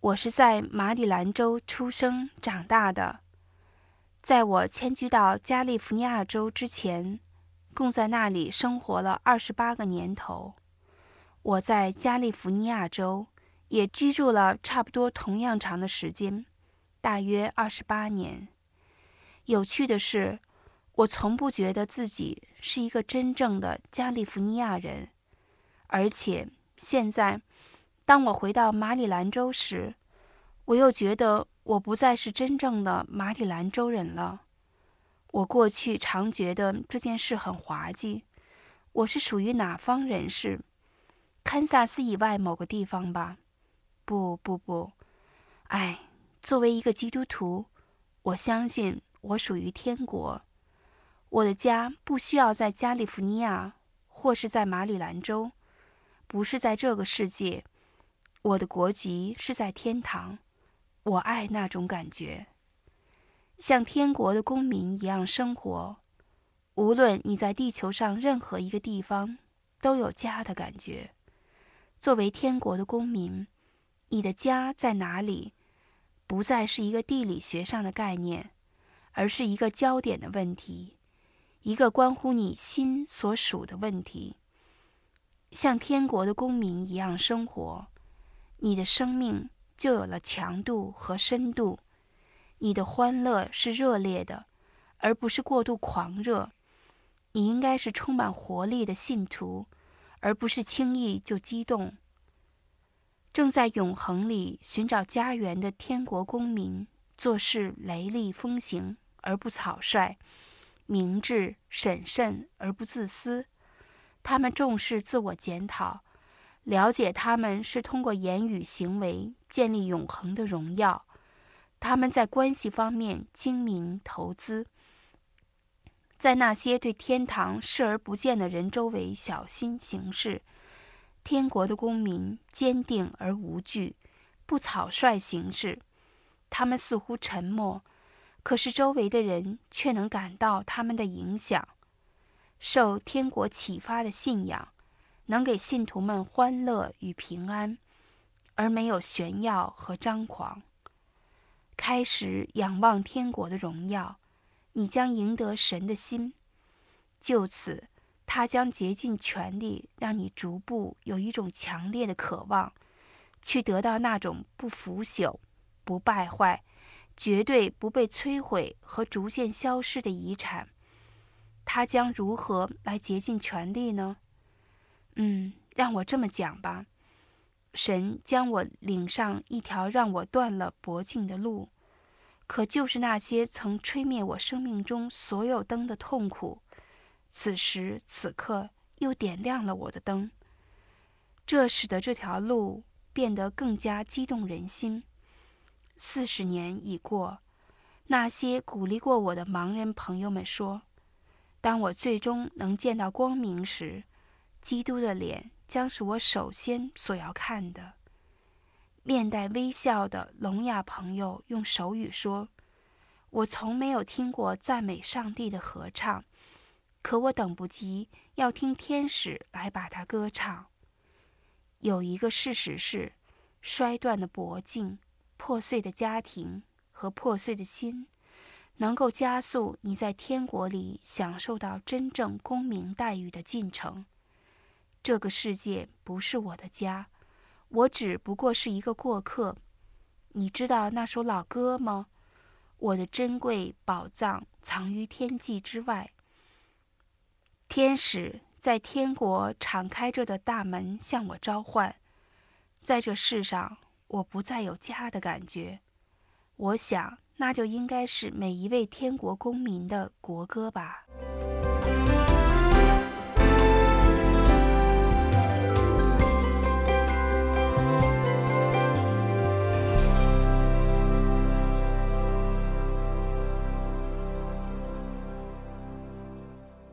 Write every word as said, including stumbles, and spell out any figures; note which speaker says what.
Speaker 1: 我是在马里兰州出生长大的，在我迁居到加利福尼亚州之前，共在那里生活了二十八个年头。我在加利福尼亚州也居住了差不多同样长的时间，大约二十八年。有趣的是，我从不觉得自己是一个真正的加利福尼亚人，而且现在当我回到马里兰州时，我又觉得我不再是真正的马里兰州人了。我过去常觉得这件事很滑稽，我是属于哪方人士？堪萨斯以外某个地方吧？不不不，哎，作为一个基督徒，我相信我属于天国。我的家不需要在加利福尼亚，或是在马里兰州，不是在这个世界。我的国籍是在天堂。我爱那种感觉，像天国的公民一样生活。无论你在地球上任何一个地方，都有家的感觉。作为天国的公民，你的家在哪里，不再是一个地理学上的概念，而是一个焦点的问题，一个关乎你心所属的问题。像天国的公民一样生活，你的生命就有了强度和深度，你的欢乐是热烈的，而不是过度狂热。你应该是充满活力的信徒，而不是轻易就激动。正在永恒里寻找家园的天国公民，做事雷厉风行而不草率，明智审慎而不自私。他们重视自我检讨，了解他们是通过言语行为建立永恒的荣耀。他们在关系方面精明投资，在那些对天堂视而不见的人周围小心行事。天国的公民坚定而无惧，不草率行事。他们似乎沉默，可是周围的人却能感到他们的影响。受天国启发的信仰能给信徒们欢乐与平安，而没有炫耀和张狂。开始仰望天国的荣耀，你将赢得神的心。就此，他将竭尽全力让你逐步有一种强烈的渴望，去得到那种不腐朽、不败坏、绝对不被摧毁和逐渐消失的遗产。他将如何来竭尽全力呢？嗯，让我这么讲吧。神将我领上一条让我断了脖颈的路，可就是那些曾吹灭我生命中所有灯的痛苦，此时此刻又点亮了我的灯。这使得这条路变得更加激动人心。四十年已过，那些鼓励过我的盲人朋友们说，当我最终能见到光明时，基督的脸将是我首先所要看的。面带微笑的聋哑朋友用手语说，我从没有听过赞美上帝的合唱，可我等不及要听天使来把它歌唱。有一个事实是，衰断的脖颈、破碎的家庭和破碎的心，能够加速你在天国里享受到真正公民待遇的进程。这个世界不是我的家，我只不过是一个过客。你知道那首老歌吗？我的珍贵宝藏藏于天际之外。天使在天国敞开着的大门向我召唤。在这世上，我不再有家的感觉。我想，那就应该是每一位天国公民的国歌吧。